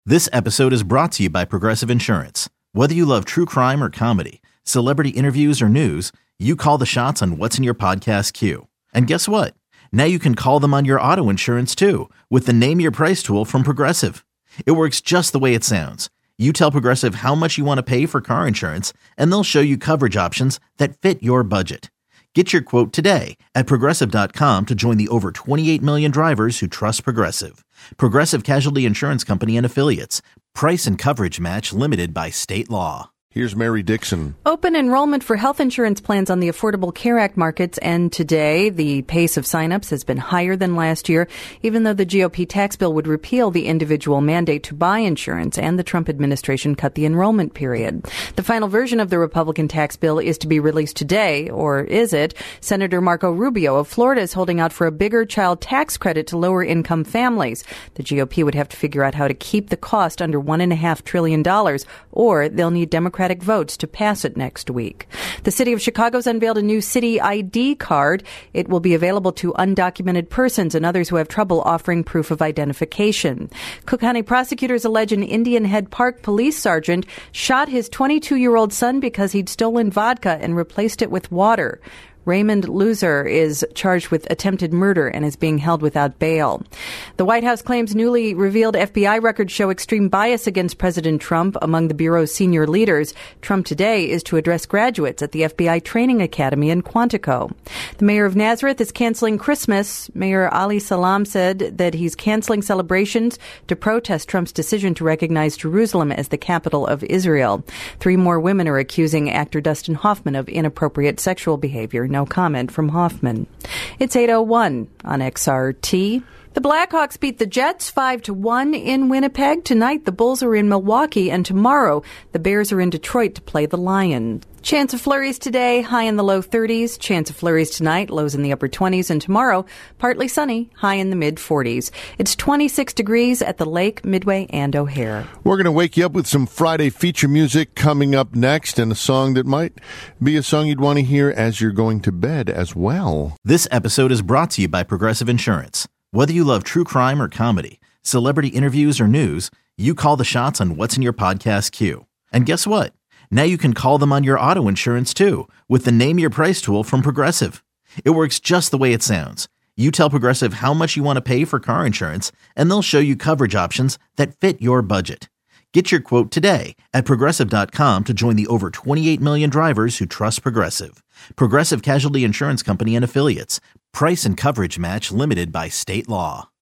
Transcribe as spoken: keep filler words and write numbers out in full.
This episode is brought to you by Progressive Insurance. Whether you love true crime or comedy, celebrity interviews or news, you call the shots on what's in your podcast queue. And guess what? Now you can call them on your auto insurance too with the Name Your Price tool from Progressive. It works just the way it sounds. You tell Progressive how much you want to pay for car insurance, and they'll show you coverage options that fit your budget. Get your quote today at Progressive dot com to join the over twenty-eight million drivers who trust Progressive. Progressive Casualty Insurance Company and Affiliates. Price and coverage match limited by state law. Here's Mary Dixon. Open enrollment for health insurance plans on the Affordable Care Act markets end today. The pace of signups has been higher than last year, even though the G O P tax bill would repeal the individual mandate to buy insurance and the Trump administration cut the enrollment period. The final version of the Republican tax bill is to be released today, or is it? Senator Marco Rubio of Florida is holding out for a bigger child tax credit to lower income families. The G O P would have to figure out how to keep the cost under one point five trillion dollars, or they'll need Democratic votes to pass it next week. The city of Chicago's unveiled a new city I D card. It will be available to undocumented persons and others who have trouble offering proof of identification. Cook County prosecutors allege an Indian Head Park police sergeant shot his twenty-two-year-old son because he'd stolen vodka and replaced it with water. Raymond Loser is charged with attempted murder and is being held without bail. The White House claims newly revealed F B I records show extreme bias against President Trump among the Bureau's senior leaders. Trump today is to address graduates at the F B I Training Academy in Quantico. The mayor of Nazareth is canceling Christmas. Mayor Ali Salam said that he's canceling celebrations to protest Trump's decision to recognize Jerusalem as the capital of Israel. Three more women are accusing actor Dustin Hoffman of inappropriate sexual behavior. No comment from Hoffman. It's eight oh one on X R T. The Blackhawks beat the Jets five to one in Winnipeg. Tonight, the Bulls are in Milwaukee, and tomorrow, the Bears are in Detroit to play the Lions. Chance of flurries today, high in the low thirties. Chance of flurries tonight, lows in the upper twenties. And tomorrow, partly sunny, high in the mid forties. It's twenty-six degrees at the lake, Midway, and O'Hare. We're going to wake you up with some Friday feature music coming up next, and a song that might be a song you'd want to hear as you're going to bed as well. This episode is brought to you by Progressive Insurance. Whether you love true crime or comedy, celebrity interviews or news, you call the shots on what's in your podcast queue. And guess what? Now you can call them on your auto insurance too with the Name Your Price tool from Progressive. It works just the way it sounds. You tell Progressive how much you want to pay for car insurance, and they'll show you coverage options that fit your budget. Get your quote today at Progressive dot com to join the over twenty-eight million drivers who trust Progressive. Progressive Casualty Insurance Company and Affiliates. Price and coverage match limited by state law.